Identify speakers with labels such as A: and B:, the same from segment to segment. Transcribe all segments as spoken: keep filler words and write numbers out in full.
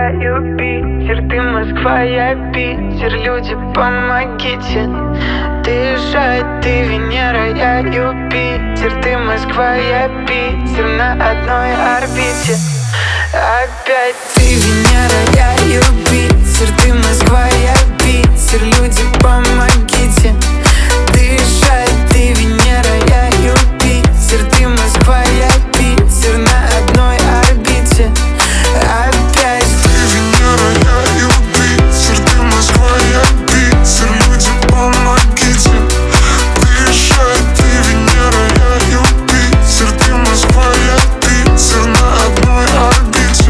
A: я Юпитер, ты Москва, я Питер. Люди, помогите дышать. Ты Венера, я Юпитер, ты Москва, я Питер. На одной орбите опять. Ты Венера, я Юпитер, ты Москва, я Питер. Люди, помогите дышать. Ты Венера, я Юпитер, ты Москва, я Питер. На одной орбите опять.
B: Ты Венера, я Юпитер, ты Москва, я Питер. Люди, помогите дышать. Ты Венера, я Юпитер, ты Москва, я Питер. На одной орбите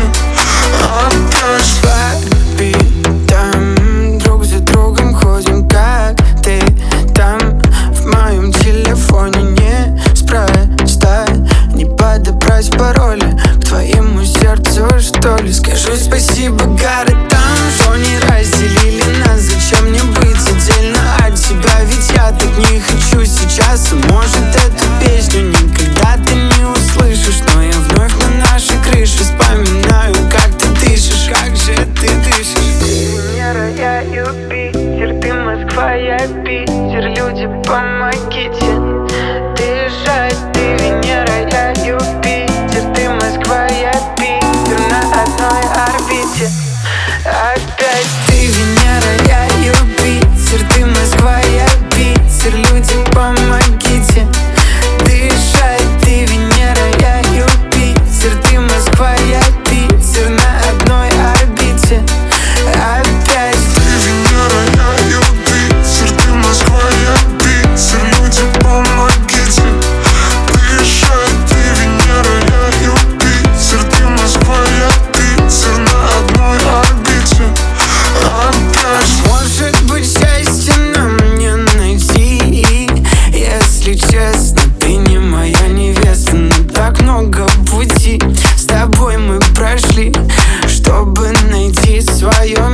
B: опять.
A: По орбитам друг за другом ходим, как ты там. В моем телефоне не спроста не подобрать пароли к твоему сердцу, что ли. Скажу спасибо городам, что не разделили нас. Зачем мне быть отдельно от тебя? Ведь я так не хочу сейчас. И может эту песню никогда ты не услышишь, но я вновь на нашей крыше вспоминаю, как ты дышишь, как же ты дышишь. Ты Венера, я Юпитер, ты Москва, я Питер. Люди, помогите дышать. Ты Венера, я Юпитер, ты Москва, я Питер. На одной орбите опять. Ты Венера, я Юпитер, ты Москва, я Питер. Люди, помогите дышать. Ты Венера, я Юпитер, ты Москва, я Питер. На одной орбите опять.
B: Ты Венера, я Юпитер, ты Москва, я Питер. Люди, помогите дышать. Ты Венера, я Юпитер, ты Москва, я Питер. На одной орбите опять.
A: Может быть, счастье нам не найти, если честно, ты не моя невеста. Но так много пути с тобой мы прошли, чтобы найти свое